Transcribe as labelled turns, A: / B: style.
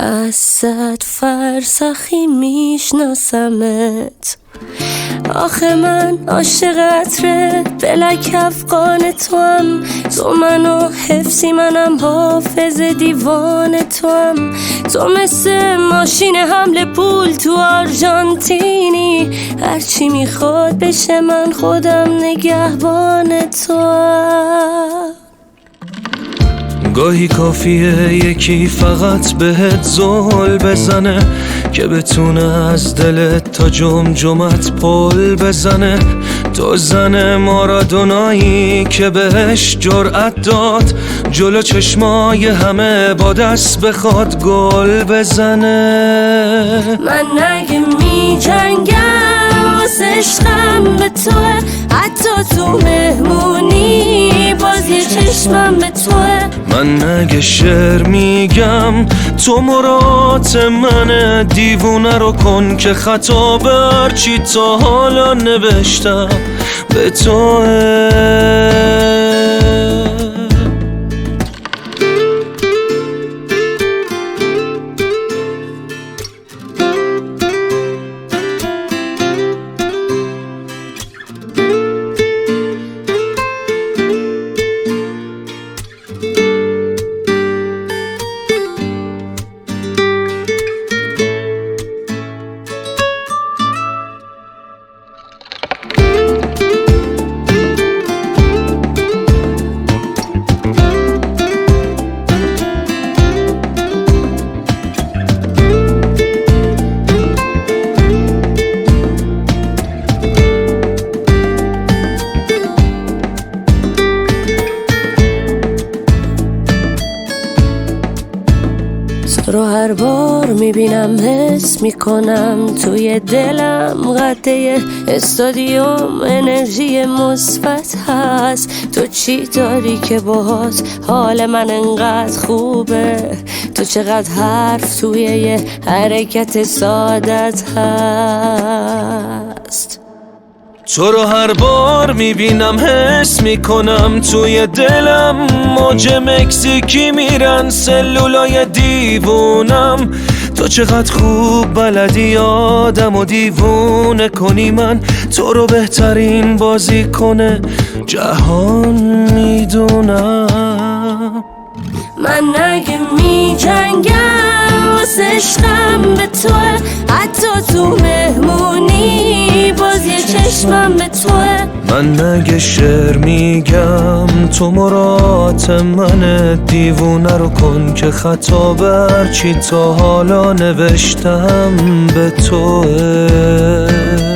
A: از 100 فرسخی میشناسمت. آخه من عاشق عطر بلک افغان توام، تو منو حفظی منم حافظ دیوان توام. تو مثل ماشین حمل پول تو آرژانتینی، هرچی میخواد بشه من خودم نگهبان توام.
B: گاهی کافیه یکی فقط بهت زل بزنه که بتونه از دلت تا جمجمت پل بزنه. تو زن مارادونایی که بهش جرأت داد جلو چشمای همه با دست بخواد گل بزنه.
A: من نگه می جنگم واسه عشقم به توه، حتی تو مهمونی باز یه چشمم به توه.
B: من نگه شعر میگم تو مراد من، دیوونه رو کن که خطا بر چی تا حالا نوشتم به توه.
A: تو رو هر بار میبینم حس میکنم توی دلم قده استادیوم انرژی مثبت هست. تو چی داری که باهات حال من انقدر خوبه؟ تو چقدر حرف توی یه حرکت سادت هست.
B: تو رو هر بار میبینم حس میکنم توی دلم موج مکزیکی میرن سلولای دیوونم. تو چقدر خوب بلدی آدم و دیوونه کنی، من تو رو بهترین بازی کنه جهان میدونم.
A: من نگه می جنگم واسه عشقم به توه، حتی تو مهمونی باز یه چشمم به توه.
B: من نگه شعر میگم تو مراد من، دیوونه رو کن که خطا بر چی تا حالا نوشتم به توه.